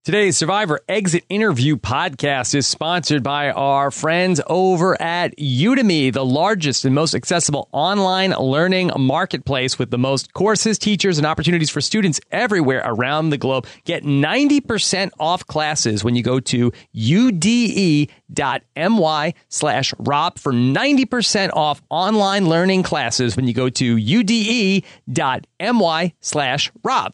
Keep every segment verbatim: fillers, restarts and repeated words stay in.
Today's Survivor Exit Interview podcast is sponsored by our friends over at Udemy, the largest and most accessible online learning marketplace with the most courses, teachers, and opportunities for students everywhere around the globe. Get ninety percent off classes when you go to ude.my slash Rob for ninety percent off online learning classes when you go to ude.my slash Rob.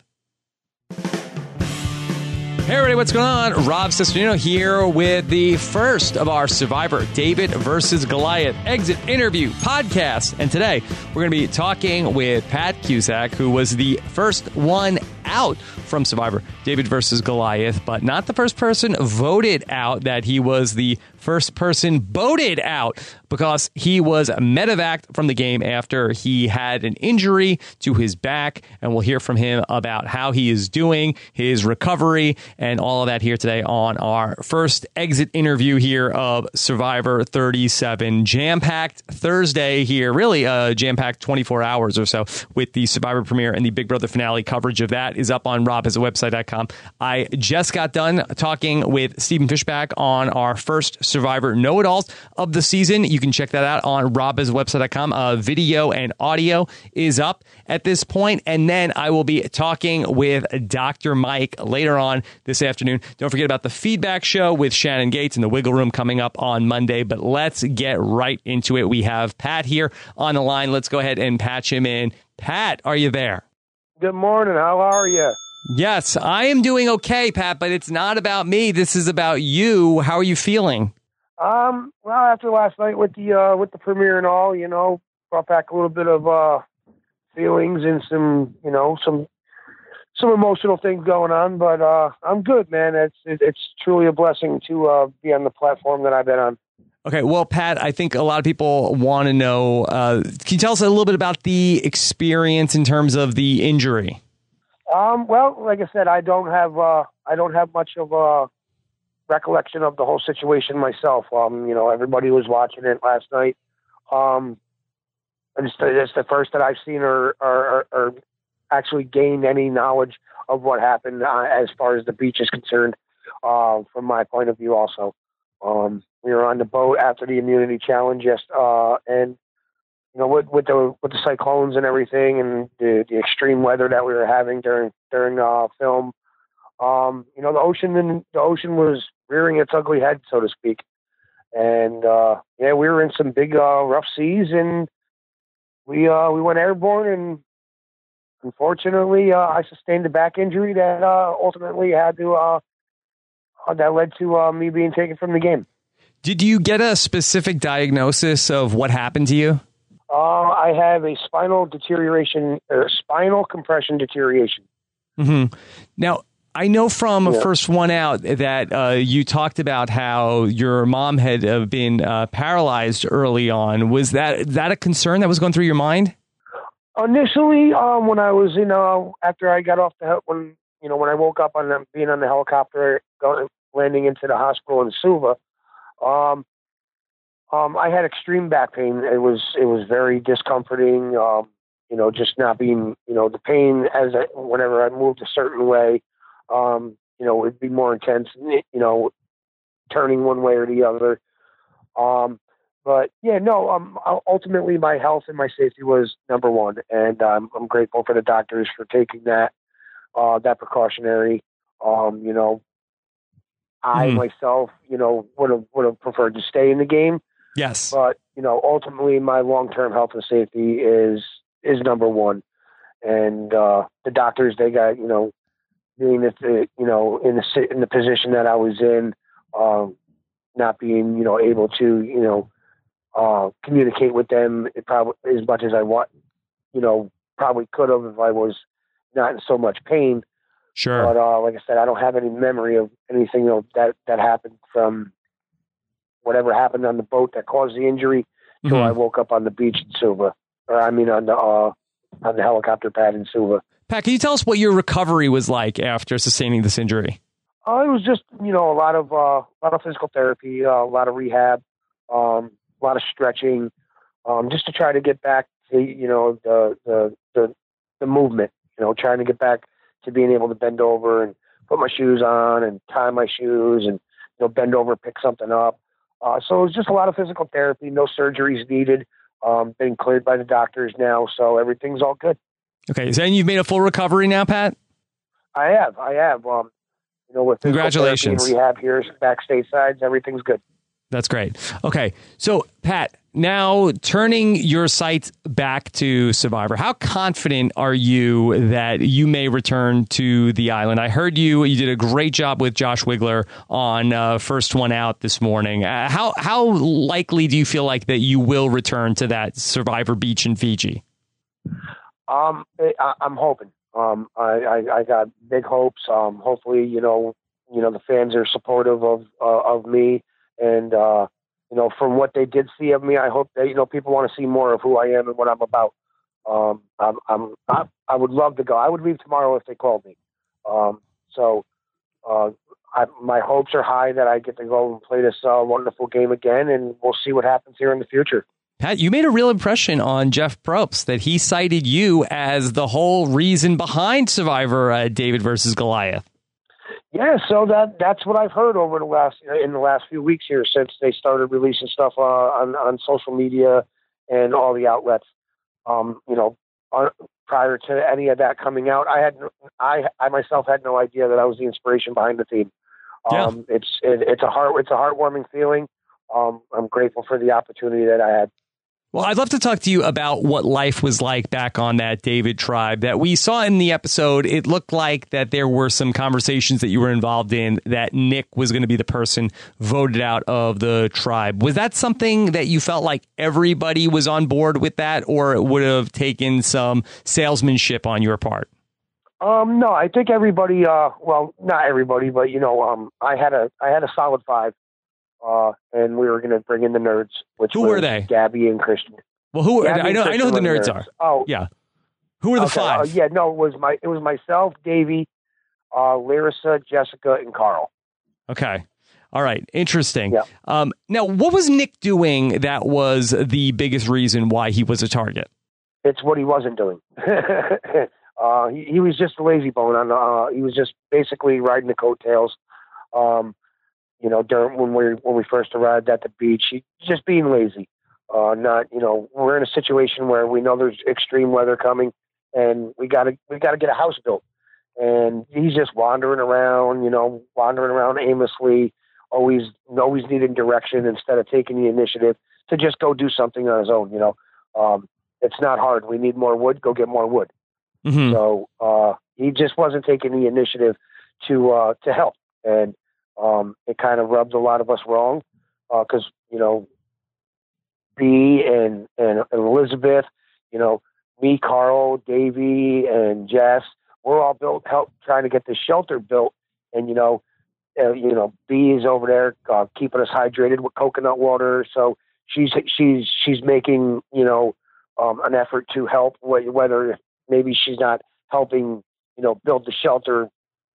Hey everybody, what's going on? Rob Cesternino here with the first of our Survivor David versus Goliath exit interview podcast. And today we're going to be talking with Pat Cusack, who was the first one out from Survivor David versus Goliath, but not the first person voted out, that he was the first person voted out because he was medevaced from the game after he had an injury to his back. And we'll hear from him about how he is doing, his recovery, and all of that here today on our first exit interview here of Survivor thirty-seven. Jam-packed Thursday here, really uh, jam-packed twenty-four hours or so with the Survivor premiere and the Big Brother finale. Coverage of that is up on rob has a website dot com. I just got done talking with Stephen Fishbach on our first Survivor Know-It-Alls of the season. You can check that out on rob has a website dot com. Uh, video and audio is up at this point. And then I will be talking with Doctor Mike later on this afternoon. Don't forget about the feedback show with Shannon Gates and the Wiggle Room coming up on Monday. But let's get right into it. We have Pat here on the line. Let's go ahead and patch him in. Pat, are you there? Good morning. How are you? Yes, I am doing okay, Pat, but it's not about me. This is about you. How are you feeling? Um, well, after last night with the uh, with the premiere and all, you know, brought back a little bit of uh, feelings and some, you know, some some emotional things going on. But uh, I'm good, man. It's it, it's truly a blessing to uh, be on the platform that I've been on. Okay, well, Pat, I think a lot of people want to know. Uh, can you tell us a little bit about the experience in terms of the injury? Um, well, like I said, I don't have uh, I don't have much of a recollection of the whole situation myself. Um, you know, everybody was watching it last night. Um, and it's, it's the first that I've seen or, or, or actually gained any knowledge of what happened uh, as far as the beach is concerned. Uh, from my point of view, also, um, we were on the boat after the immunity challenge, yes, uh, and you know, with, with the with the cyclones and everything, and the, the extreme weather that we were having during during uh, film, um, you know, the ocean and the ocean was rearing its ugly head, so to speak, and uh, yeah, we were in some big uh, rough seas, and we uh, we went airborne, and unfortunately, uh, I sustained a back injury that uh, ultimately had to uh, that led to uh, me being taken from the game. Did you get a specific diagnosis of what happened to you? Uh, I have a spinal deterioration, uh, spinal compression deterioration. Mm-hmm. Now, I know from yeah. First One Out that uh, you talked about how your mom had uh, been uh, paralyzed early on. Was that that a concern that was going through your mind? Initially, um, when I was, you know, after I got off the hel- when you know when I woke up on the, being on the helicopter, going landing into the hospital in Suva. Um, Um, I had extreme back pain. It was it was very discomforting. Um, you know, just not being, you know, the pain as I, whenever I moved a certain way, um, you know, it'd be more intense. You know, turning one way or the other. Um, but yeah, no. Um, ultimately, my health and my safety was number one, and um, I'm grateful for the doctors for taking that uh, that precautionary. Um, you know, I mm-hmm. myself, you know, would have would have preferred to stay in the game. Yes. But, you know, ultimately my long-term health and safety is, is number one. And, uh, the doctors, they got, you know, being at the, you know, in the, in the position that I was in, um, not being, you know, able to, you know, uh, communicate with them it probably as much as I want, you know, probably could have if I was not in so much pain. Sure. But, uh, like I said, I don't have any memory of anything, you know, that, that happened from whatever happened on the boat that caused the injury until mm-hmm. I woke up on the beach in Suva, or I mean on the uh, on the helicopter pad in Suva. Pat, can you tell us what your recovery was like after sustaining this injury? Uh, it was just, you know, a lot of uh, a lot of physical therapy, uh, a lot of rehab, um, a lot of stretching, um, just to try to get back to, you know, the, the the the movement. You know, trying to get back to being able to bend over and put my shoes on and tie my shoes and, you know, bend over, pick something up. Uh, so it was just a lot of physical therapy, no surgeries needed, um, been cleared by the doctors now. So everything's all good. Okay. So, and you've made a full recovery now, Pat? I have, I have, um, you know, with physical Congratulations. therapy and rehab here, backstage sides, everything's good. That's great. Okay. So, Pat, now turning your sights back to Survivor, how confident are you that you may return to the island? I heard you, you did a great job with Josh Wigler on uh, First One Out this morning. Uh, how, how likely do you feel like that you will return to that Survivor beach in Fiji? Um, I, I'm hoping. Um, I, I, I got big hopes. Um, hopefully, you know, you know, the fans are supportive of, uh, of me. And, uh, you know, from what they did see of me, I hope that, you know, people want to see more of who I am and what I'm about. Um, I'm, I'm, I, I would love to go. I would leave tomorrow if they called me. Um, so, uh, I, my hopes are high that I get to go and play this uh, wonderful game again, and we'll see what happens here in the future. Pat, you made a real impression on Jeff Probst that he cited you as the whole reason behind Survivor uh, David versus Goliath. Yeah, so that that's what I've heard over the last in the last few weeks here since they started releasing stuff uh, on on social media and all the outlets. Um, you know, uh, prior to any of that coming out, I had I I myself had no idea that I was the inspiration behind the team. Um, yeah. It's it, it's a heart it's a heartwarming feeling. Um, I'm grateful for the opportunity that I had. Well, I'd love to talk to you about what life was like back on that David tribe that we saw in the episode. It looked like that there were some conversations that you were involved in that Nick was going to be the person voted out of the tribe. Was that something that you felt like everybody was on board with that, or it would have taken some salesmanship on your part? Um, no, I think everybody, uh, well, not everybody, but, you know, um, I had a, I had a solid five. Uh, and we were going to bring in the nerds, which who were they? Gabby and Christian. Well, who Gabby I know, I know who the nerds, nerds are. Oh, yeah. Who were the okay. five? Uh, yeah, no, it was my, it was myself, Davey, uh, Larissa, Jessica, and Carl. Okay. All right. Interesting. Yeah. Um, now, what was Nick doing that was the biggest reason why he was a target? It's what he wasn't doing. uh, he, he was just a lazy bone. On, uh, he was just basically riding the coattails. Um, You know, during when we when we first arrived at the beach, he, just being lazy. Uh, not, you know, we're in a situation where we know there's extreme weather coming, and we got to we got to get a house built. And he's just wandering around, you know, wandering around aimlessly, always always needing direction instead of taking the initiative to just go do something on his own. You know, um, it's not hard. We need more wood. Go get more wood. Mm-hmm. So uh, he just wasn't taking the initiative to uh, to help, and Um, it kind of rubbed a lot of us wrong because, uh, you know, B and, and Elizabeth, you know, me, Carl, Davey, and Jess, we're all built, help trying to get this shelter built. And, you know, uh, you know, B is over there uh, keeping us hydrated with coconut water. So she's, she's, she's making, you know, um, an effort to help, whether maybe she's not helping, you know, build the shelter,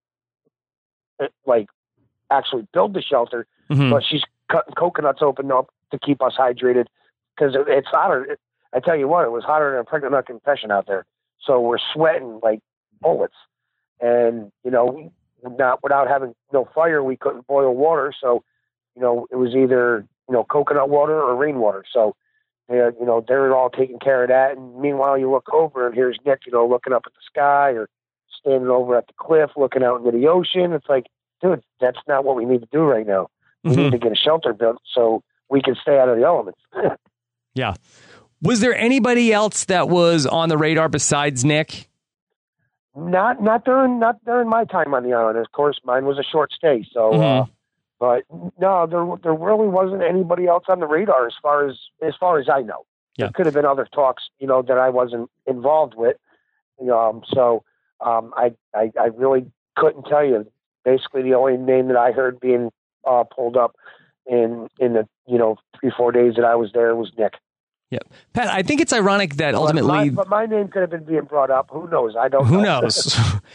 like, actually build the shelter, mm-hmm. but she's cutting coconuts open up to keep us hydrated because it's hotter. I tell you what, it was hotter than a pregnant nut confession out there. So we're sweating like bullets, and you know, not without having no fire, we couldn't boil water. So, you know, it was either you know coconut water or rainwater. So, uh, you know, they're all taking care of that. And meanwhile, you look over and here's Nick, you know, looking up at the sky or standing over at the cliff, looking out into the ocean. It's like, dude, that's not what we need to do right now. We mm-hmm. need to get a shelter built so we can stay out of the elements. Yeah. Was there anybody else that was on the radar besides Nick? Not, not during, not during my time on the island. Of course, mine was a short stay. So, mm-hmm. uh, but no, there, there really wasn't anybody else on the radar as far as, as far as I know. Yeah. There could have been other talks, you know, that I wasn't involved with. Um, so, um, I, I, I really couldn't tell you. Basically, the only name that I heard being uh, pulled up in in the you know three four days that I was there was Nick. Yeah, Pat, I think it's ironic that ultimately... But my, but my name could have been being brought up. Who knows? I don't Who know. knows?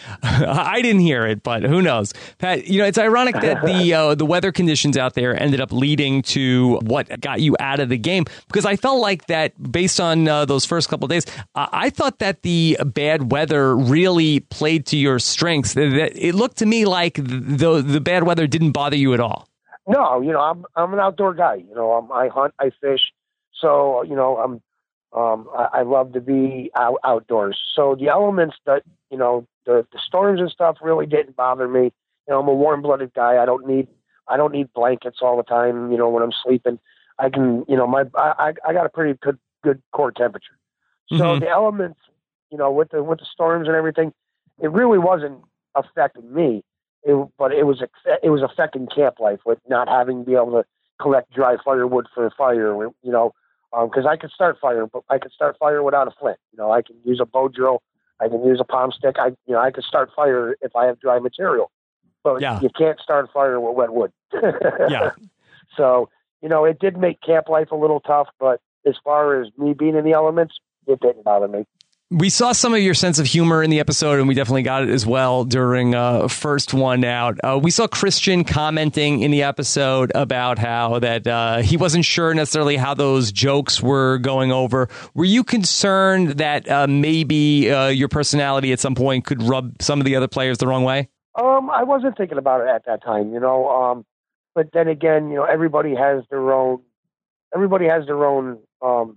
I didn't hear it, but who knows? Pat, you know, it's ironic that the uh, the weather conditions out there ended up leading to what got you out of the game, because I felt like that based on uh, those first couple of days, uh, I thought that the bad weather really played to your strengths. That it looked to me like the the bad weather didn't bother you at all. No, you know, I'm I'm an outdoor guy. You know, I'm, I hunt, I fish. So, you know, I'm, um, I, I love to be out, outdoors. So the elements that, you know, the, the storms and stuff really didn't bother me. You know, I'm a warm-blooded guy. I don't need, I don't need blankets all the time. You know, when I'm sleeping, I can, you know, my, I, I got a pretty good, good core temperature. So mm-hmm. the elements, you know, with the, with the storms and everything, it really wasn't affecting me. It, but it was, it was affecting camp life with not having to be able to collect dry firewood for a fire, you know. Because um, I could start fire, but I could start fire without a flint. You know, I can use a bow drill, I can use a palm stick. I, you know, I could start fire if I have dry material, but yeah. you can't start fire with wet wood. yeah. So, you know, it did make camp life a little tough, but as far as me being in the elements, it didn't bother me. We saw some of your sense of humor in the episode, and we definitely got it as well during uh, first one out. Uh, we saw Christian commenting in the episode about how that uh, he wasn't sure necessarily how those jokes were going over. Were you concerned that uh, maybe uh, your personality at some point could rub some of the other players the wrong way? Um, I wasn't thinking about it at that time, you know. Um, but then again, you know, everybody has their own. Everybody has their own. Um,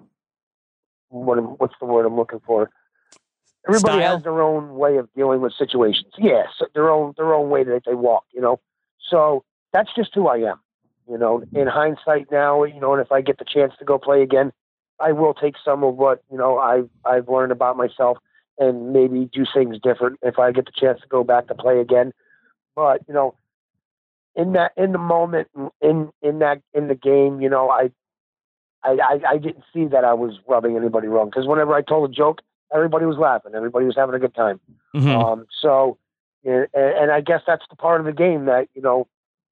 what, what's the word I'm looking for? Everybody Style? has their own way of dealing with situations. Yes, their own their own way that they walk, you know. So that's just who I am, you know. In hindsight now, you know, and if I get the chance to go play again, I will take some of what, you know, I've I've learned about myself and maybe do things different if I get the chance to go back to play again. But, you know, in that in the moment in in that in the game, you know, I I I, I didn't see that I was rubbing anybody wrong, because whenever I told a joke, everybody was laughing. Everybody was having a good time. Mm-hmm. Um, so, and, and I guess that's the part of the game that, you know,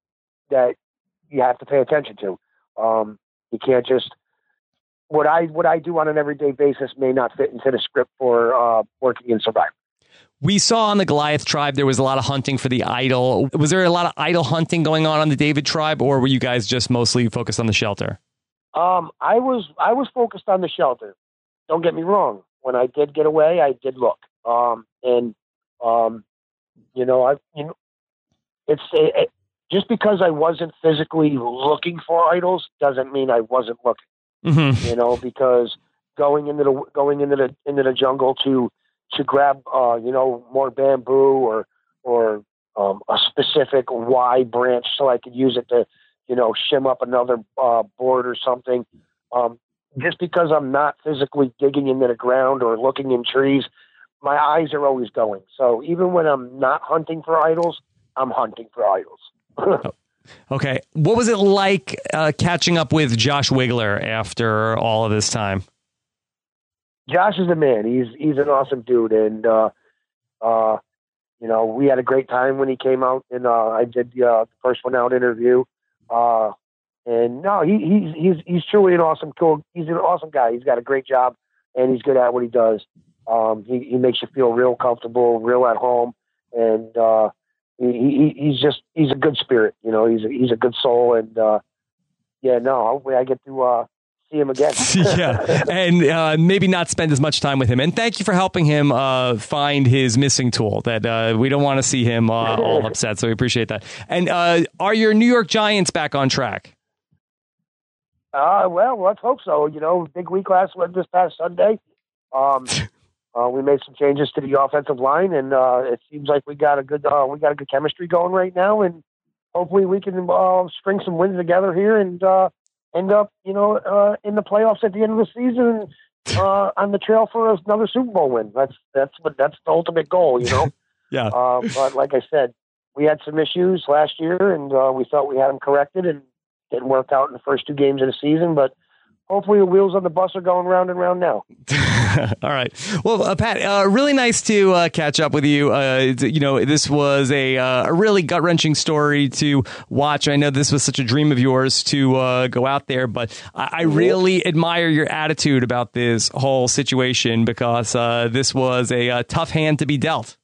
that you have to pay attention to. Um, you can't just, what I, what I do on an everyday basis may not fit into the script for uh, working in Survivor. We saw on the Goliath tribe, there was a lot of hunting for the idol. Was there a lot of idol hunting going on on the David tribe, or were you guys just mostly focused on the shelter? Um, I was, I was focused on the shelter. Don't get me wrong. When I did get away, I did look. Um, and, um, you know, I, you know, it's a, it, just because I wasn't physically looking for idols doesn't mean I wasn't looking, mm-hmm. you know, because going into the, going into the, into the jungle to, to grab, uh, you know, more bamboo or, or, um, a specific Y branch so I could use it to, you know, shim up another, uh, board or something. Um, Just because I'm not physically digging into the ground or looking in trees, my eyes are always going. So even when I'm not hunting for idols, I'm hunting for idols. oh, okay. What was it like uh, catching up with Josh Wigler after all of this time? Josh is the man. He's he's an awesome dude. And, uh, uh, you know, we had a great time when he came out, and uh, I did the, uh, the first one out interview. Uh And no, he, he's he's he's truly an awesome, cool. He's an awesome guy. He's got a great job, and he's good at what he does. Um, he he makes you feel real comfortable, real at home, and uh, he, he he's just he's a good spirit. You know, he's a, he's a good soul, and uh, yeah, no, hopefully I get to uh, see him again. yeah, and uh, maybe not spend as much time with him. And thank you for helping him uh, find his missing tool. That uh, we don't want to see him uh, all upset, so we appreciate that. And uh, are your New York Giants back on track? Uh, well, let's hope so. You know, big week last this past Sunday. Um, uh, we made some changes to the offensive line, and uh, it seems like we got a good uh, we got a good chemistry going right now, and hopefully we can uh, string some wins together here and uh, end up, you know, uh, in the playoffs at the end of the season, uh, on the trail for another Super Bowl win. That's that's what that's the ultimate goal, you know. yeah. Uh, but like I said, we had some issues last year, and uh, we thought we had them corrected, and didn't work out in the first two games of the season, but hopefully the wheels on the bus are going round and round now. All right. Well, uh, Pat, uh, really nice to uh, catch up with you. Uh, you know, this was a, uh, a really gut-wrenching story to watch. I know this was such a dream of yours to uh, go out there, but I, I really admire your attitude about this whole situation because uh, this was a, a tough hand to be dealt.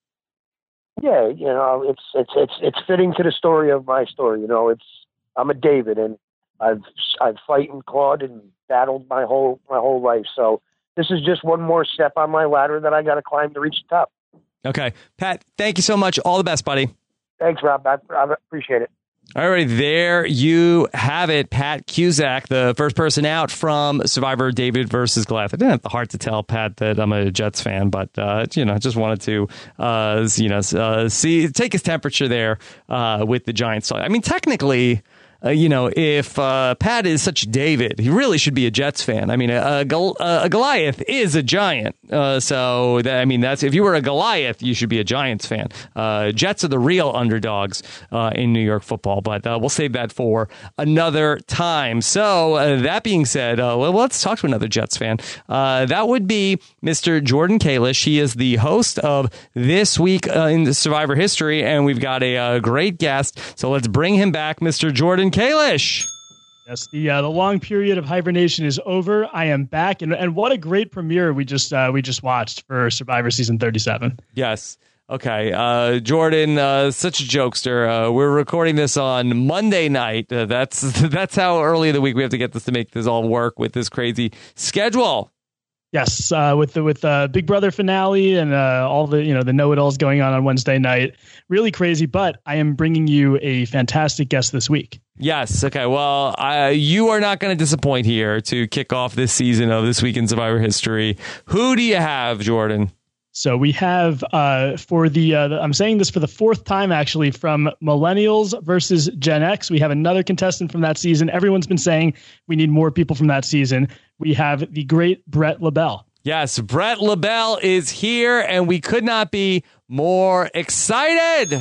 Yeah, you know, it's it's it's it's fitting to the story of my story. You know, it's I'm a David, and I've I've fight and clawed and battled my whole my whole life. So this is just one more step on my ladder that I got to climb to reach the top. Okay, Pat, thank you so much. All the best, buddy. Thanks, Rob. I, I appreciate it. All right, there you have it. Pat Cusack, the first person out from Survivor David versus Goliath. I didn't have the heart to tell Pat that I'm a Jets fan, but uh, you know, just wanted to uh, you know uh, see take his temperature there uh, with the Giants. I mean, technically. Uh, you know, if uh, Pat is such David, he really should be a Jets fan. I mean, a, a, Gol- a Goliath is a giant. Uh, so, that, I mean, that's if you were a Goliath, you should be a Giants fan. Uh, Jets are the real underdogs uh, in New York football, but uh, we'll save that for another time. So, uh, that being said, uh, well, let's talk to another Jets fan. Uh, that would be Mister Jordan Kalish. He is the host of This Week uh, in Survivor History, and we've got a, a great guest. So, let's bring him back, Mister Jordan Kalish. Yes, the uh, the long period of hibernation is over. I am back, and and what a great premiere we just uh, we just watched for Survivor Season thirty-seven. Yes. Okay. Uh, Jordan, uh, such a jokester. Uh, we're recording this on Monday night. Uh, that's that's how early in the week we have to get this to make this all work with this crazy schedule. Yes, uh, with the with the uh, Big Brother finale and uh, all the you know the know-it-alls going on on Wednesday night, really crazy. But I am bringing you a fantastic guest this week. Yes. Okay. Well, uh, you are not going to disappoint here to kick off this season of This Week in Survivor History. Who do you have, Jordan? So we have uh, for the, uh, the I'm saying this for the fourth time, actually, from Millennials versus Gen X. We have another contestant from that season. Everyone's been saying we need more people from that season. We have the great Brett LaBelle. Yes, Brett LaBelle is here, and we could not be more excited.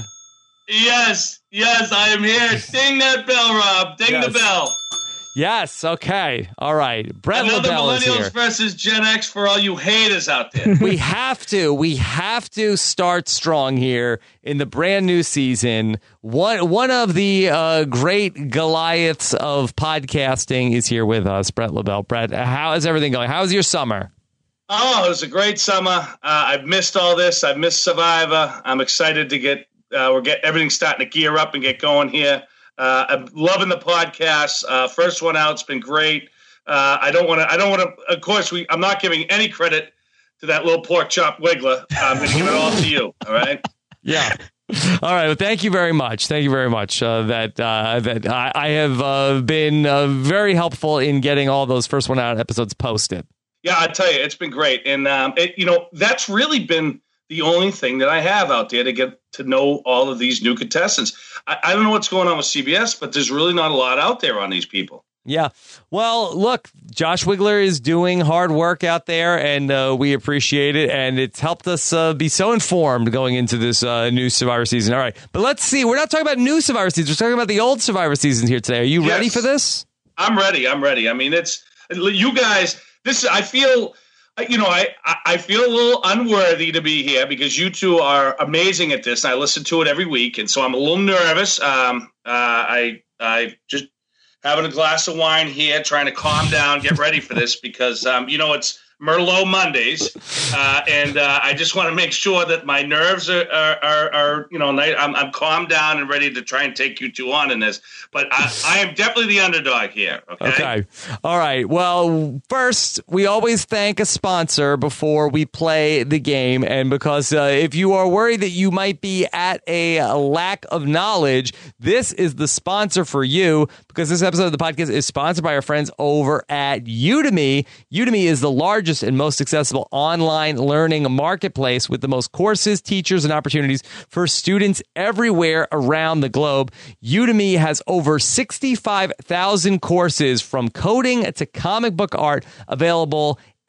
Yes, yes, I am here. Ding that bell, Rob. Ding yes. the bell. Yes, okay. All right. Brett Another LaBelle is here. Millennials versus Gen X for all you haters out there. We have to. We have to start strong here in the brand new season. One one of the uh, great Goliaths of podcasting is here with us, Brett LaBelle. Brett, how is everything going? How's your summer? Oh, it was a great summer. Uh, I've missed all this. I've missed Survivor. I'm excited to get, uh, we're getting everything starting to gear up and get going here. Uh, I'm loving the podcast. Uh, first one out, it's been great. Uh, I don't want to. I don't want to. Of course, we. I'm not giving any credit to that little pork chop wiggler. I'm going to give it all to you. All right. Yeah. All right. Well, thank you very much. Thank you very much. Uh, that uh, that I, I have uh, been uh, very helpful in getting all those first one out episodes posted. Yeah, I tell you, it's been great, and um, it, you know, that's really been the only thing that I have out there to get to know all of these new contestants. I, I don't know what's going on with C B S, but there's really not a lot out there on these people. Yeah. Well, look, Josh Wigler is doing hard work out there, and uh, we appreciate it. And it's helped us uh, be so informed going into this uh, new Survivor season. All right. But let's see. We're not talking about new Survivor seasons. We're talking about the old Survivor seasons here today. Are you yes. ready for this? I'm ready. I'm ready. I mean, it's you guys. This I feel. You know, I, I feel a little unworthy to be here because you two are amazing at this. And I listen to it every week, and so I'm a little nervous. Um, uh, I I just having a glass of wine here, trying to calm down, get ready for this because um, you know it's Merlot Mondays, uh, and uh, I just want to make sure that my nerves are are, are, are you know I'm, I'm calmed down and ready to try and take you two on in this. But I, I am definitely the underdog here. Okay. Okay. All right. Well, first, we always thank a sponsor before we play the game. And because uh, if you are worried that you might be at a, a lack of knowledge, this is the sponsor for you because this episode of the podcast is sponsored by our friends over at Udemy. Udemy is the largest and most accessible online learning marketplace with the most courses, teachers, and opportunities for students everywhere around the globe. Udemy has over sixty-five thousand courses from coding to comic book art available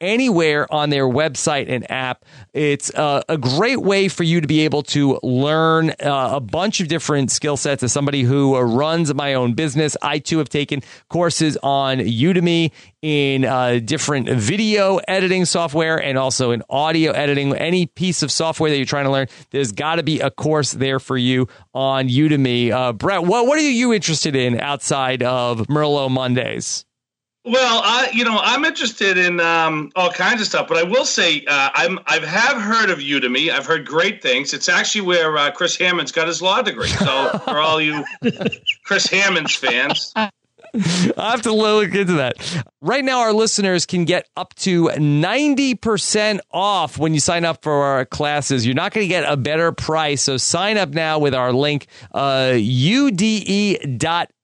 anywhere on their website and app. It's uh, a great way for you to be able to learn uh, a bunch of different skill sets. As somebody who uh, runs my own business, I too have taken courses on Udemy in uh, different video editing software and also in audio editing. Any piece of software that you're trying to learn, there's got to be a course there for you on Udemy. Uh, Brett, what, what are you interested in outside of Merlot Mondays? Well, I, you know, I'm interested in um, all kinds of stuff, but I will say uh, I'm I have heard of Udemy. I've heard great things. It's actually where uh, Chris Hammond's got his law degree. So for all you Chris Hammond's fans. I'll have to look into that. Right now, our listeners can get up to ninety percent off when you sign up for our classes. You're not going to get a better price. So sign up now with our link, uh, ude.my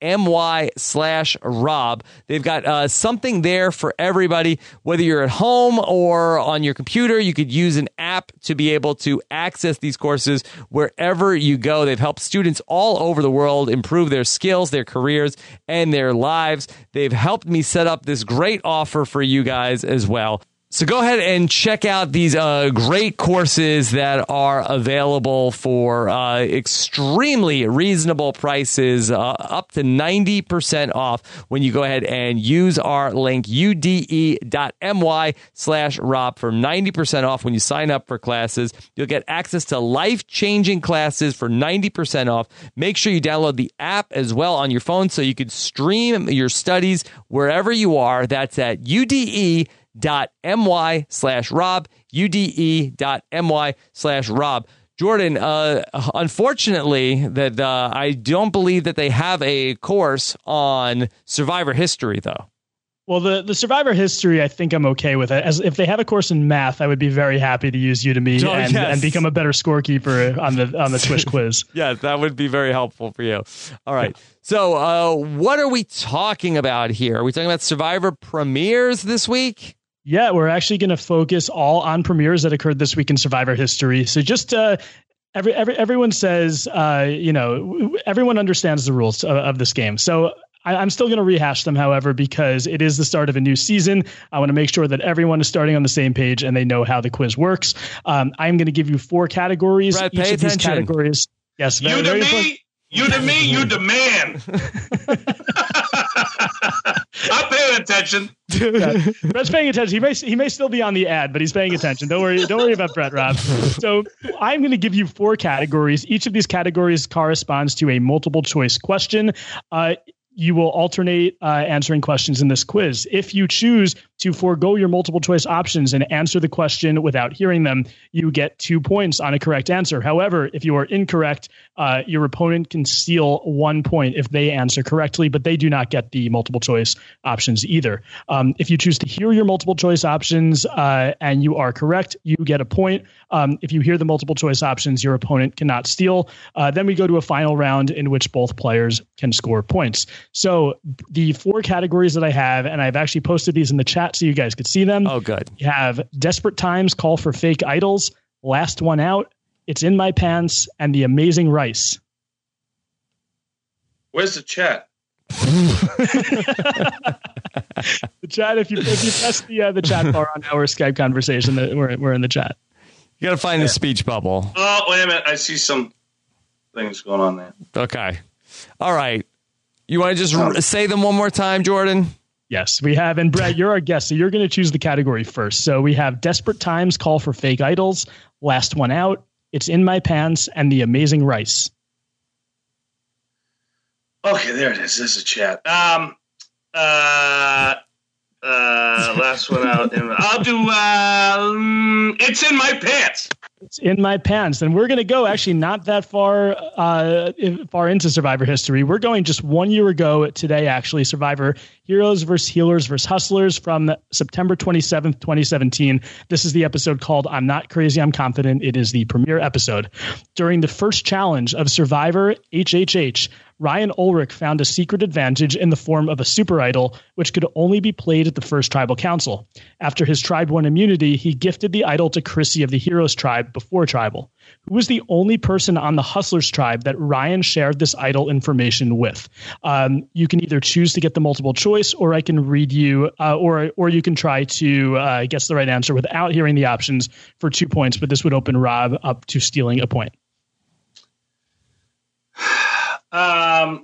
slash Rob. They've got uh, something there for everybody. Whether you're at home or on your computer, you could use an app to be able to access these courses wherever you go. They've helped students all over the world improve their skills, their careers, and their lives. They've helped me set up this great offer for you guys as well. So go ahead and check out these uh, great courses that are available for uh, extremely reasonable prices, uh, up to ninety percent off when you go ahead and use our link, ude.my slash Rob, for ninety percent off when you sign up for classes. You'll get access to life-changing classes for ninety percent off. Make sure you download the app as well on your phone so you can stream your studies wherever you are. That's at ude. dot my slash Rob, ude.my slash Rob. Jordan, uh, unfortunately, that uh, I don't believe that they have a course on Survivor history, though. Well, the, the Survivor history, I think I'm okay with it. As if they have a course in math, I would be very happy to use Udemy oh, and, yes. and become a better scorekeeper on the on the Twitch quiz. Yeah, that would be very helpful for you. All right. So uh, what are we talking about here? Are we talking about Survivor premieres this week? Yeah, we're actually going to focus all on premieres that occurred this week in Survivor history. So just uh, every, every everyone says, uh, you know, everyone understands the rules of, of this game. So I, I'm still going to rehash them, however, because it is the start of a new season. I want to make sure that everyone is starting on the same page and they know how the quiz works. Um, I'm going to give you four categories. Brett, Each pay of attention. these categories. Yes, very, very Udemy, Udemy, you demand. I'm paying attention. Yeah. Brett's paying attention. He may he may still be on the ad, but he's paying attention. Don't worry. Don't worry about Brett, Rob. So I'm going to give you four categories. Each of these categories corresponds to a multiple choice question. Uh, you will alternate uh, answering questions in this quiz. If you choose to forego your multiple choice options and answer the question without hearing them, you get two points on a correct answer. However, if you are incorrect, uh, your opponent can steal one point if they answer correctly, but they do not get the multiple choice options either. Um, if you choose to hear your multiple choice options uh, and you are correct, you get a point. Um, if you hear the multiple choice options, your opponent cannot steal. Uh, then we go to a final round in which both players can score points. So the four categories that I have, and I've actually posted these in the chat so you guys could see them. Oh, good. You have Desperate Times, Call for Fake Idols, Last One Out, It's in My Pants, and The Amazing Rice. Where's the chat? The chat, if you if you press the uh, the chat bar on our Skype conversation, that we're we're in the chat. You got to find yeah. the speech bubble. Oh, wait a minute. I see some things going on there. Okay. All right. You want to just um, say them one more time, Jordan? Yes, we have. And Brett, you're our guest, so you're going to choose the category first. So we have Desperate Times, Call for Fake Idols, Last One Out, It's in My Pants, and The Amazing Rice. Okay, there it is. There's a chat. Um, uh, uh, last one out. I'll do uh, It's in My Pants. It's in My Pants. And we're going to go actually not that far uh, far into Survivor history. We're going just one year ago today, actually, Survivor Heroes versus Healers versus Hustlers from September twenty-seventh, twenty seventeen. This is the episode called I'm Not Crazy, I'm Confident. It is the premiere episode. During the first challenge of Survivor H H H, Ryan Ulrich found a secret advantage in the form of a super idol, which could only be played at the first tribal council. After his tribe won immunity, he gifted the idol to Chrissy of the Heroes tribe before tribal. Who was the only person on the Hustlers tribe that Ryan shared this idol information with? Um, you can either choose to get the multiple choice, or I can read you, uh, or or you can try to uh, guess the right answer without hearing the options for two points, but this would open Rob up to stealing a point. Um,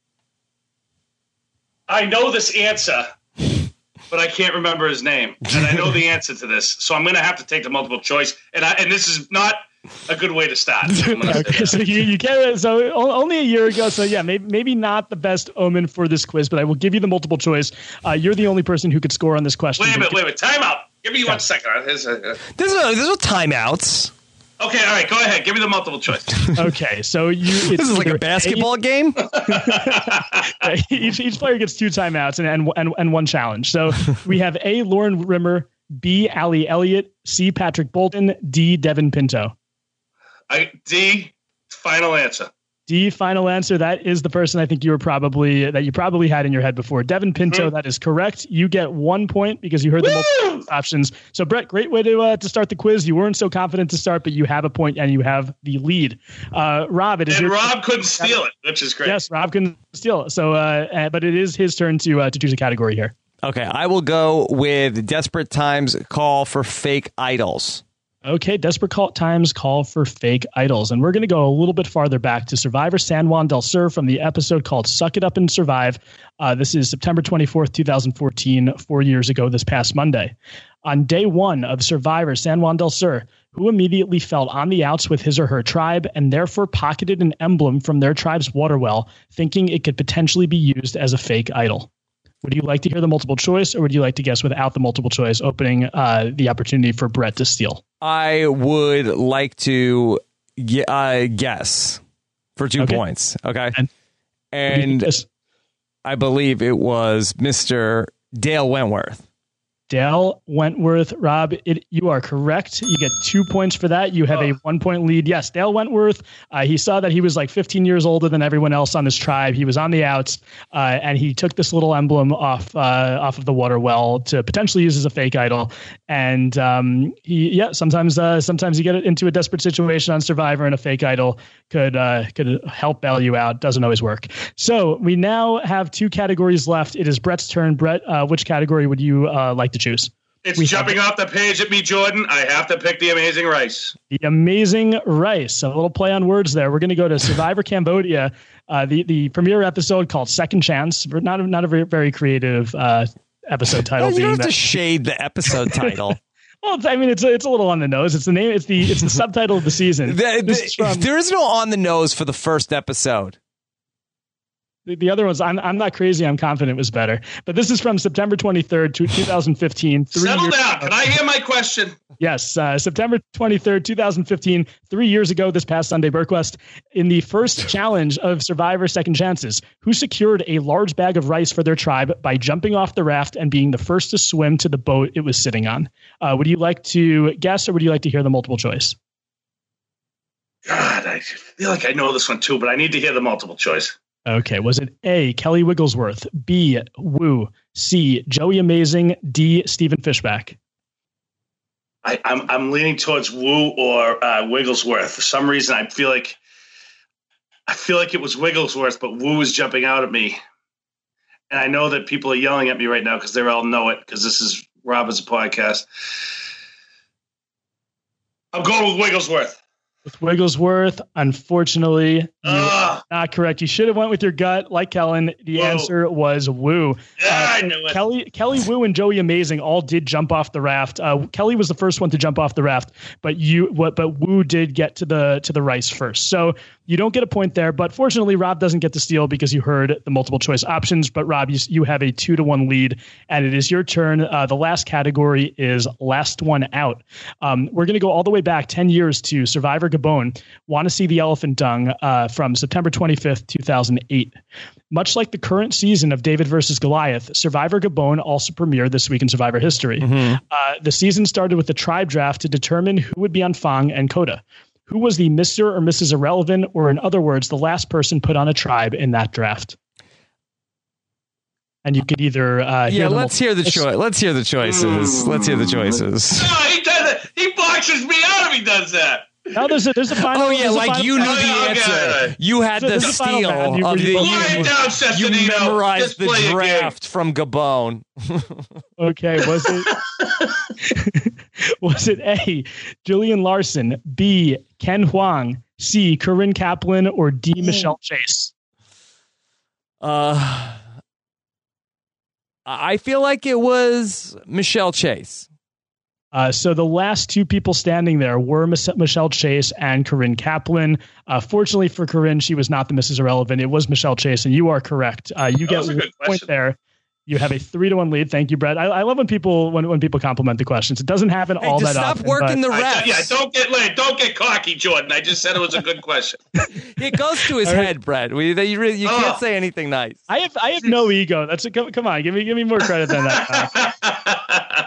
I know this answer, but I can't remember his name, and I know the answer to this, so I'm going to have to take the multiple choice. And I, and this is not a good way to start. Okay, so you, you can so only a year ago. So yeah, maybe maybe not the best omen for this quiz, but I will give you the multiple choice. Uh, you're the only person who could score on this question. Wait a minute, wait a minute. Time out. Give me yeah. one second. There's a, uh, there's no there's no timeouts. Okay, all right, go ahead. Give me the multiple choice. Okay, so you it's this is like a basketball a, game. each each player gets two timeouts and, and and and one challenge. So we have A. Lauren Rimmer, B. Allie Elliott, C. Patrick Bolton, D. Devin Pinto. I D. Final answer. D. Final answer. That is the person I think you were probably that you probably had in your head before. Devin Pinto. Mm-hmm. That is correct. You get one point because you heard Woo! the multiple options. So Brett, great way to uh, to start the quiz. You weren't so confident to start, but you have a point and you have the lead. Uh, Rob, it is and your Rob turn. couldn't steal it, which is great. Yes, Rob couldn't steal it. So, uh, uh, but it is his turn to uh, to choose a category here. Okay, I will go with Desperate Times Call for Fake Idols. Okay, Desperate call, Times Call for Fake Idols. And we're going to go a little bit farther back to Survivor San Juan del Sur from the episode called Suck It Up and Survive. Uh, this is September twenty-fourth, twenty fourteen, four years ago this past Monday. On day one of Survivor San Juan del Sur, who immediately felt on the outs with his or her tribe and therefore pocketed an emblem from their tribe's water well, thinking it could potentially be used as a fake idol? Would you like to hear the multiple choice, or would you like to guess without the multiple choice, opening uh, the opportunity for Brett to steal? I would like to uh, guess for two okay. points. Okay. And, and I believe it was Mister Dale Wentworth. Dale Wentworth. Rob, it, you are correct. You get two points for that. You have oh. a one-point lead. Yes, Dale Wentworth. Uh, he saw that he was like fifteen years older than everyone else on his tribe. He was on the outs, uh, and he took this little emblem off uh, off of the water well to potentially use as a fake idol. And um, he, yeah, sometimes uh, sometimes you get into a desperate situation on Survivor, and a fake idol could uh, could help bail you out. Doesn't always work. So we now have two categories left. It is Brett's turn. Brett, uh, which category would you uh, like to choose? It's we jumping off the page at me, Jordan. I have to pick the Amazing Rice. The Amazing Rice. A little play on words there. We're going to go to Survivor Cambodia, uh, the the premiere episode called Second Chance. Not a, not a very, very creative uh, episode title. Well, you don't have that. to shade the episode title. Well, I mean, it's a, it's a little on the nose. It's the name. It's the it's the subtitle of the season. The, the, is from, there is no on the nose for the first episode. The, the other ones, I'm I'm not crazy. I'm confident was better. But this is from September twenty-third, twenty fifteen. Settle down. Ago. Can I hear my question? Yes. Uh, September twenty-third, twenty fifteen, three years ago this past Sunday, Berquest, in the first challenge of Survivor Second Chances, who secured a large bag of rice for their tribe by jumping off the raft and being the first to swim to the boat it was sitting on. Uh, would you like to guess, or would you like to hear the multiple choice? God, I feel like I know this one too, but I need to hear the multiple choice. Okay, was it A, Kelly Wigglesworth, B, Woo, C, Joey Amazing, D, Stephen Fishback? I, I'm I'm leaning towards Woo or uh, Wigglesworth. For some reason, I feel like I feel like it was Wigglesworth, but Woo is jumping out at me, and I know that people are yelling at me right now because they all know it because this is Robert's podcast. I'm going with Wigglesworth. With Wigglesworth, unfortunately, uh, not correct. You should have went with your gut, like Kellen. The Whoa. answer was Woo. Yeah, uh, I knew it. Kelly, Kelly, Woo, and Joey Amazing all did jump off the raft. Uh, Kelly was the first one to jump off the raft, but you, what, but Woo did get to the to the rice first. So you don't get a point there. But fortunately, Rob doesn't get to steal because you heard the multiple choice options. But Rob, you, you have a two to one lead, and it is your turn. Uh, the last category is last one out. Um, we're going to go all the way back ten years to Survivor Gabon. Want to see the elephant dung uh, from September twenty-fifth, two thousand eight. Much like the current season of David versus Goliath, Survivor Gabon also premiered this week in Survivor history. Mm-hmm. Uh, the season started with the tribe draft to determine who would be on Fang and Coda. Who was the Mister or Missus Irrelevant, or in other words, the last person put on a tribe in that draft? And you could either uh, yeah. Let's hear the choice. Let's hear the choices. Let's hear the choices. No, he does it. He boxes me out if he does that. No, there's a there's a final. Oh yeah, like you knew round. the Oh, answer. okay, right. You had There's the a final steal round. You- of the. you- You, Lie down, you Sessanino. memorized Just the play a game. draft from Gabon. Okay, was it was it A, Julian Larson, B, Ken Huang, C, Corinne Kaplan, or D, Michelle Chase? Uh, I feel like it was Michelle Chase. Uh, so the last two people standing there were Mich- Michelle Chase and Corinne Kaplan. Uh, fortunately for Corinne, she was not the Missus Irrelevant. It was Michelle Chase, and you are correct. Uh, you That get was a one good point question. there. You have a three to one lead. Thank you, Brett. I, I love when people when, when people compliment the questions. It doesn't happen Hey, all just that stop often. working but- the refs. I, yeah, don't get late. Don't get cocky, Jordan. I just said it was a good question. It goes to his All right. head, Brett. We, they, you really, you Oh. can't say anything nice. I have I have no ego. That's a, come, come on. Give me give me more credit than that.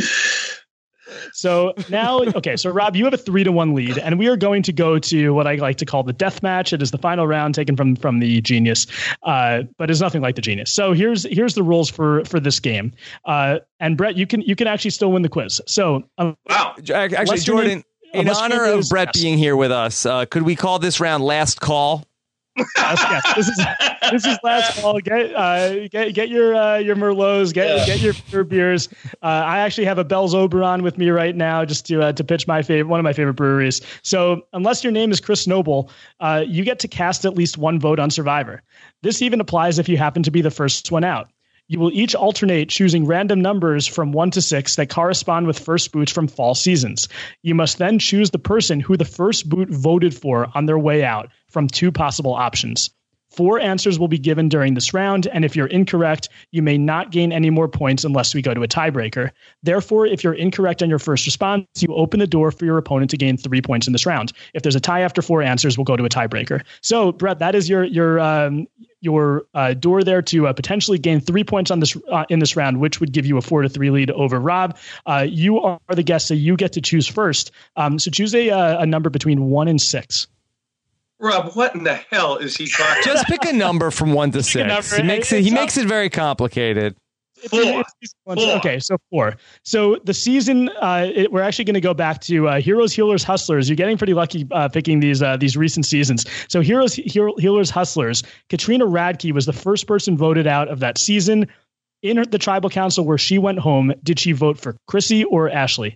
So now, okay, so Rob, you have a three to one lead, and we are going to go to what I like to call the death match. It is the final round taken from from the Genius, uh, but it's nothing like the Genius. So here's here's the rules for for this game. Uh, and Brett, you can you can actually still win the quiz. So um, Wow. Actually, Unless your Jordan, name- in unless your honor name of is- Brett yes. being here with us, uh, could we call this round last call? yes, yes, this is this is last call. Get uh, get get your uh, your Merlots, get Yeah. get your, your beers. Uh, I actually have a Bell's Oberon with me right now, just to uh, to pitch my favorite one of my favorite breweries. So unless your name is Chris Noble, uh, you get to cast at least one vote on Survivor. This even applies if you happen to be the first one out. You will each alternate choosing random numbers from one to six that correspond with first boots from fall seasons. You must then choose the person who the first boot voted for on their way out from two possible options. Four answers will be given during this round, and if you're incorrect, you may not gain any more points unless we go to a tiebreaker. Therefore, if you're incorrect on your first response, you open the door for your opponent to gain three points in this round. If there's a tie after four answers, we'll go to a tiebreaker. So, Brett, that is your your um, your uh, door there to uh, potentially gain three points on this uh, in this round, which would give you a four to three lead over Rob. Uh, you are the guest, so you get to choose first. Um, so choose a uh, a number between one and six. Rob, what in the hell is he talking Just pick a number from one to a six. number. He makes it. He It's makes it very complicated. Four. Four. Four. Okay, so four. So the season, uh, it, we're actually going to go back to uh, Heroes, Healers, Hustlers. You're getting pretty lucky uh, picking these uh, these recent seasons. So Heroes, Hero, Healers, Hustlers. Katrina Radke was the first person voted out of that season. In her, the tribal council where she went home, did she vote for Chrissy or Ashley?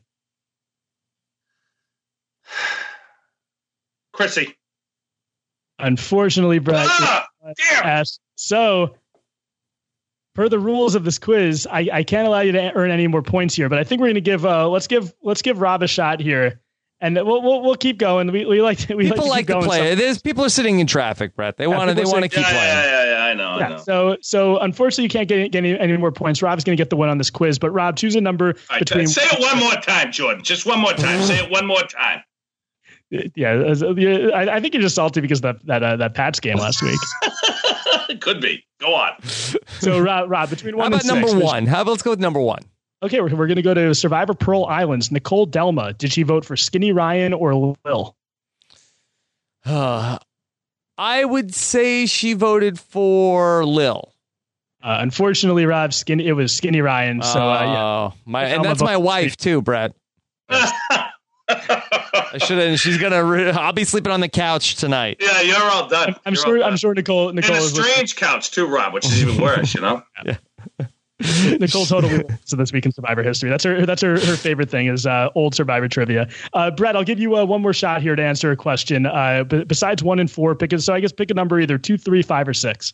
Chrissy. Unfortunately, Brett. Ah, damn. Ash. So, per the rules of this quiz, I, I can't allow you to earn any more points here. But I think we're going to give uh, let's give let's give Rob a shot here, and we'll we'll, we'll keep going. We, we like to, we People like like to, keep to going. play. So, There's people are sitting in traffic, Brett. They Yeah, want to. They people are want to sitting- keep Yeah, playing. yeah, yeah, yeah, I know, I yeah, know. so so unfortunately, you can't get, get any, any more points. Rob's going to get the win on this quiz. But Rob, choose a number All right, between. say it one more time, Jordan. Just one more time. Say it one more time. Yeah, as- yeah, I, I think you're just salty because of that that uh, that Pats game last week. Could be. Go on. So Rob, Rob between How one about and six, number which- one? How about let's go with number one? Okay, we're, we're going to go to Survivor Pearl Islands. Nicole Delma, did she vote for Skinny Ryan or Lil? Uh, I would say she voted for Lil. Uh, unfortunately, Rob, Skinny, it was Skinny Ryan. So uh, yeah, Oh, my, Thelma and that's my voted- wife too, Brett. I should have. She's gonna. Re- I'll be sleeping on the couch tonight. Yeah, you're all done. I'm You're sure. all I'm done. sure Nicole. And Nicole a is listening. strange couch too, Rob, which is even worse. You know. Nicole totally so this week in Survivor history. That's her. That's her. Her favorite thing is uh, old Survivor trivia. Uh, Brett, I'll give you uh, one more shot here to answer a question. Uh, but besides one and four, pick a, so I guess pick a number either two, three, five, or six.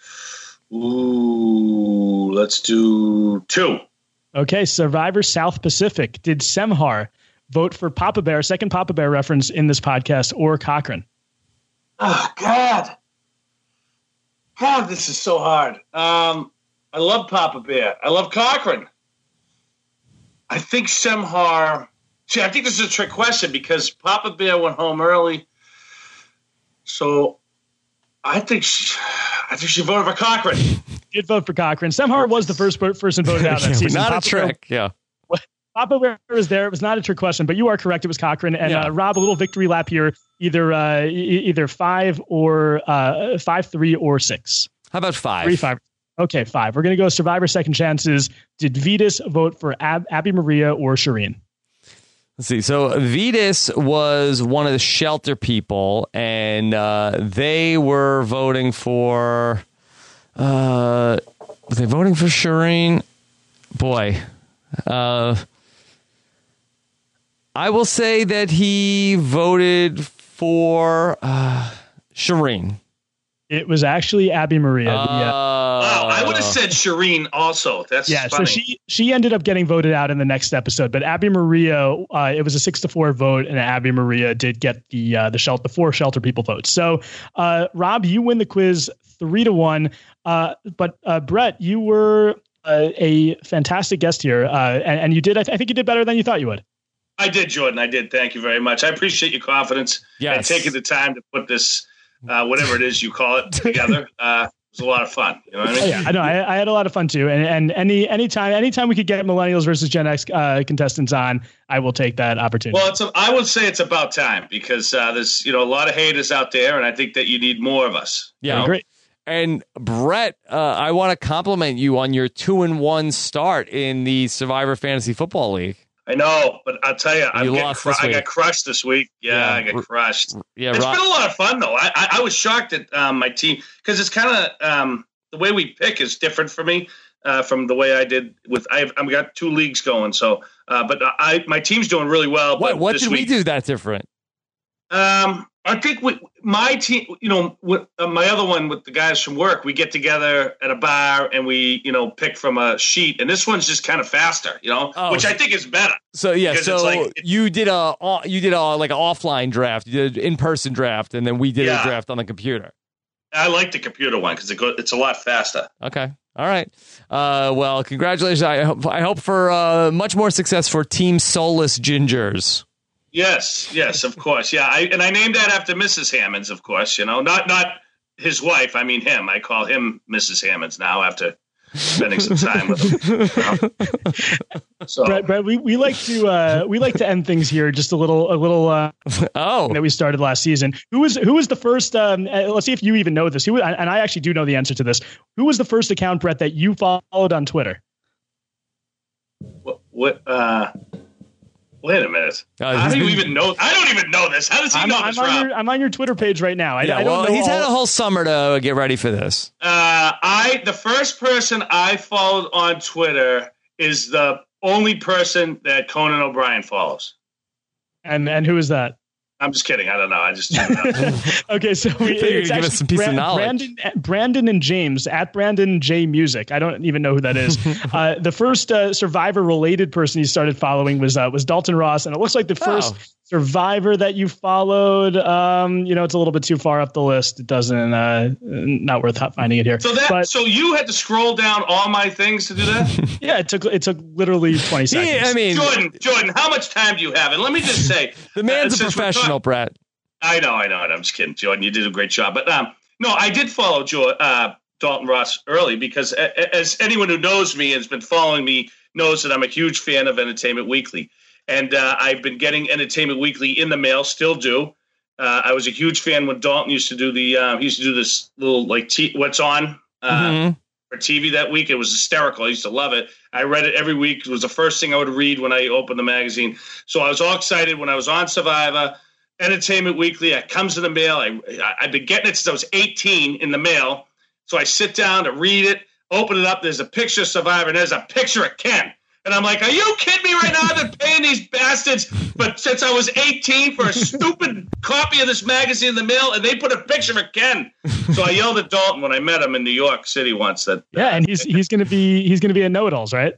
Ooh, let's do two. Okay, Survivor South Pacific. Did Semhar vote for Papa Bear, second Papa Bear reference in this podcast, or Cochran? Oh God, God, this is so hard. Um, I love Papa Bear. I love Cochran. I think Semhar. See, I think this is a trick question because Papa Bear went home early, so I think she, I think she voted for Cochran. Did vote for Cochran. Semhar was the first per- person voted out that season. Not a Papa Bear- trick. Yeah. Papa Bear is there. It was not a trick question, but you are correct. It was Cochran. And Yeah. uh, Rob, a little victory lap here, either uh, e- either five or uh, five, three or six. How about five? Three, five. Okay, five. We're going to go Survivor Second Chances. Did Vetus vote for Ab- Abby Maria or Shireen? Let's see. So Vetus was one of the shelter people, and uh, they were voting for. Uh, were they voting for Shireen? Boy. Uh, I will say that he voted for uh, Shireen. It was actually Abby Maria. Uh, the, uh, Wow, I would have said Shireen also. That's yeah, funny. so she she ended up getting voted out in the next episode, but Abby Maria, uh, it was a six to four vote, and Abby Maria did get the uh, the shelter, the four shelter people votes. So, uh, Rob, you win the quiz three to one. Uh, but uh, Brett, you were uh, a fantastic guest here, uh, and, and you did. I, th- I think you did better than you thought you would. I did, Jordan. I did. Thank you very much. I appreciate your confidence Yes. and taking the time to put this, uh, whatever it is you call it, together. Uh, it was a lot of fun. You know what I mean? Oh, yeah, I know. I, I had a lot of fun too, and and any anytime anytime we could get Millennials versus Gen X uh, contestants on, I will take that opportunity. Well, it's a, I would say it's about time because uh, there's you know a lot of haters out there, and I think that you need more of us. Yeah, you know? Great. And Brett, uh, I want to compliment you on your two and one start in the Survivor Fantasy Football League. I know, but I'll tell you, I'm You getting lost cru- this I week. got crushed this week. Yeah, Yeah. I got crushed. Yeah, It's Rob- been a lot of fun though. I I, I was shocked at um, my team because it's kind of um, the way we pick is different for me uh, from the way I did with. I've I've got two leagues going, so uh, but I my team's doing really well. what but what this did we week, do that different? Um, I think we, my team, you know, with, uh, my other one with the guys from work, we get together at a bar and we, you know, pick from a sheet. And this one's just kind of faster, you know, Oh, which so- I think is better. So yeah, Because so it's like- you did a you did a like an offline draft, you did an in person draft, and then we did Yeah. a draft on the computer. I like the computer one because it go, it's a lot faster. Okay, all right. Uh, well, congratulations. I hope I hope for uh, much more success for Team Soulless Gingers. Yes, yes, of course. Yeah. I, and I named that after Missus Hammonds, of course, you know, not, not his wife. I mean, him, I call him Missus Hammonds now after spending some time with him. You know? So Brett, Brett, we, we like to uh, we like to end things here just a little a little uh, Oh, that we started last season. Who was who was the first? Um, uh, let's see if you even know this. Who and I actually do know the answer to this. Who was the first account, Brett, that you followed on Twitter? what, what uh, wait a minute. Uh, How he's do you been- even know? I don't even know this. How does he I'm, know I'm this, on Rob? your I'm on your Twitter page right now. I, yeah. I don't Well, know. he's all- had a whole summer to get ready for this. Uh, I the first person I followed on Twitter is the only person that Conan O'Brien follows. and and who is that? I'm just kidding. I don't know. I just tuned out. Okay, so we, Figured it's you'd give us actually some piece of Bran- knowledge. Brandon, Brandon and James at Brandon J Music. I don't even know who that is. uh, the first uh, Survivor related person he started following was uh, was Dalton Ross, and it looks like the first Oh. Survivor that you followed. Um, you know, it's a little bit too far up the list. It doesn't. Uh, not worth finding it here. So that but so you had to scroll down all my things to do that? yeah, it took it took literally twenty seconds. Yeah, I mean, Jordan, Jordan, how much time do you have? And let me just say, the man's uh, a since we're professional, talk- Brett. I know, I know, I'm just kidding, Jordan. You did a great job, but um, no, I did follow jo- uh, Dalton Ross early because, a- a- as anyone who knows me and has been following me knows that I'm a huge fan of Entertainment Weekly, and uh, I've been getting Entertainment Weekly in the mail, still do. Uh, I was a huge fan when Dalton used to do the uh, he used to do this little like t- what's on uh, Mhm. for T V that week. It was hysterical. I used to love it. I read it every week. It was the first thing I would read when I opened the magazine. So I was all excited when I was on Survivor. Entertainment Weekly, it comes in the mail. I, I, I've been getting it since I was eighteen in the mail. So I sit down to read it, open it up. There's a picture of Survivor, and there's a picture of Ken. And I'm like, are you kidding me right now? They're paying these bastards but since I was eighteen for a stupid copy of this magazine in the mail, and they put a picture of Ken. So I yelled at Dalton when I met him in New York City once. That Yeah, and he's he's gonna be he's gonna be a know-it-alls, right?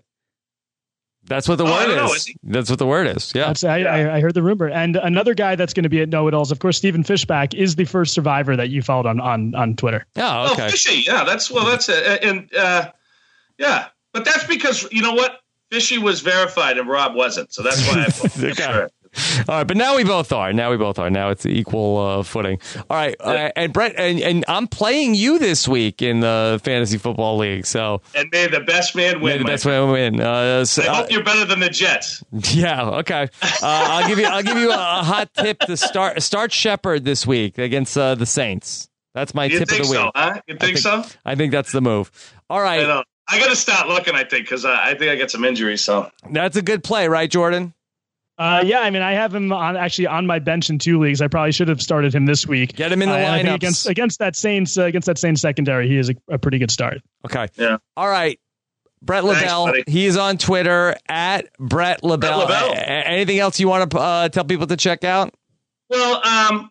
That's what the Oh, I word don't know, is. is he? That's what the word is. Yeah. That's I, Yeah. I, I heard the rumor. And another guy that's going to be at know-it-alls, of course, Stephen Fishback is the first Survivor that you followed on on on Twitter. Oh, Oh, okay. Fishy. Yeah, that's well, that's it. And uh, yeah, but that's because you know what, Fishy was verified and Rob wasn't, so that's why I Okay. sure. All right, but now we both are. Now we both are. Now it's equal uh, footing. All right, uh, and Brett, and, and I'm playing you this week in the Fantasy Football League. So and may the best man win. May the best man win. Uh, so, I hope uh, you're better than the Jets. Yeah. Okay. Uh, I'll give you. I'll give you a hot tip to start. Start Shepard this week against uh, the Saints. That's my you tip think of the week. So, huh? You think, I think so? I think that's the move. All right. I, know. I got to start looking. I think because uh, I think I got some injuries. So that's a good play, right, Jordan? Uh, yeah, I mean, I have him on actually on my bench in two leagues. I probably should have started him this week. Get him in the uh, lineup against against that Saints uh, against that Saints secondary. He is a, a pretty good start. Okay. Yeah. All right. Brett LaBelle. Thanks, he is on Twitter at Brett LaBelle. Brett LaBelle. A- anything else you want to uh, tell people to check out? Well, um,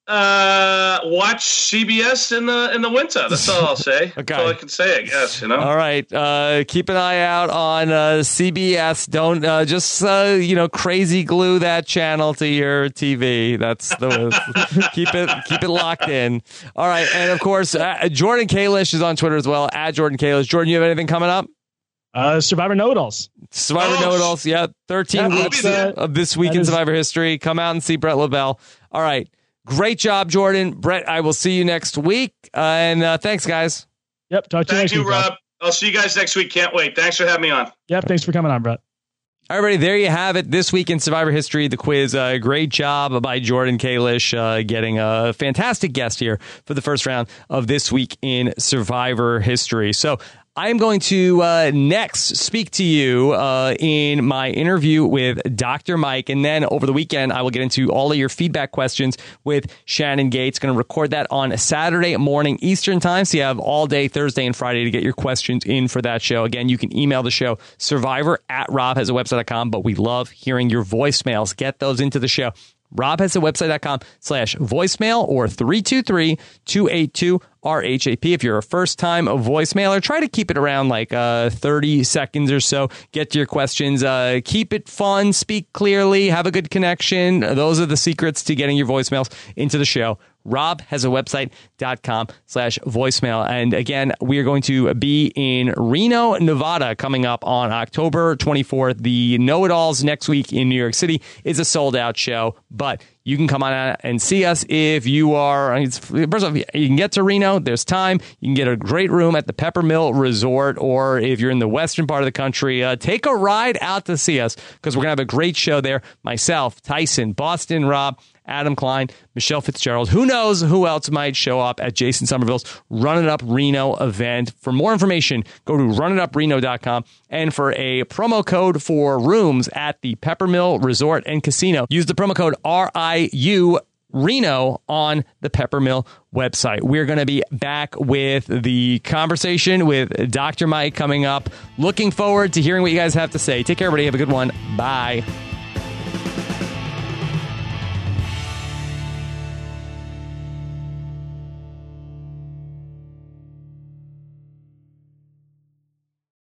uh, watch C B S in the in the winter. That's all I'll say. Okay. That's all I can say. I guess you know. All right. Uh, keep an eye out on uh, C B S. Don't uh, just uh, you know crazy glue that channel to your T V. That's the keep it keep it locked in. All right, and of course uh, Jordan Kalish is on Twitter as well at Jordan Kalish. Jordan, you have anything coming up? Uh, Survivor Know-It-Alls. Survivor Oh, Know-It-Alls. Yeah, thirteen yeah, weeks uh, of this week in is, Survivor history. Come out and see Brett LaBelle. All right. Great job, Jordan. Brett, I will see you next week. Uh, and uh, thanks, guys. Yep. Talk to you Thank next you, week, Rob. Rob. I'll see you guys next week. Can't wait. Thanks for having me on. Yep. Thanks for coming on, Brett. All right, everybody, there you have it. This week in Survivor history, the quiz. Uh, great job by Jordan Kalish uh, getting a fantastic guest here for the first round of This Week in Survivor history. So I'm going to uh, next speak to you uh, in my interview with Doctor Mike. And then over the weekend, I will get into all of your feedback questions with Shannon Gates. Going to record that on Saturday morning Eastern time. So you have all day Thursday and Friday to get your questions in for that show. Again, you can email the show survivor at rob has a website dot com. But we love hearing your voicemails. Get those into the show. rob has a website dot com slash voicemail or three two three, two eight two, R H A P. If you're a first-time voicemailer, try to keep it around like uh, thirty seconds or so. Get to your questions. Uh, keep it fun. Speak clearly. Have a good connection. Those are the secrets to getting your voicemails into the show. rob has a website dot com slash voicemail. And again, we are going to be in Reno, Nevada coming up on October twenty-fourth. The Know-It-Alls next week in New York City is a sold-out show, but you can come on out and see us if you are. First off, you can get to Reno. There's time. You can get a great room at the Peppermill Resort, or if you're in the western part of the country, uh, take a ride out to see us because we're going to have a great show there. Myself, Tyson, Boston Rob, Adam Klein, Michelle Fitzgerald. Who knows who else might show up at Jason Somerville's Run It Up Reno event. For more information, go to run it up reno dot com. And for a promo code for rooms at the Peppermill Resort and Casino, use the promo code R I U Reno on the Peppermill website. We're going to be back with the conversation with Doctor Mike coming up. Looking forward to hearing what you guys have to say. Take care, everybody. Have a good one. Bye.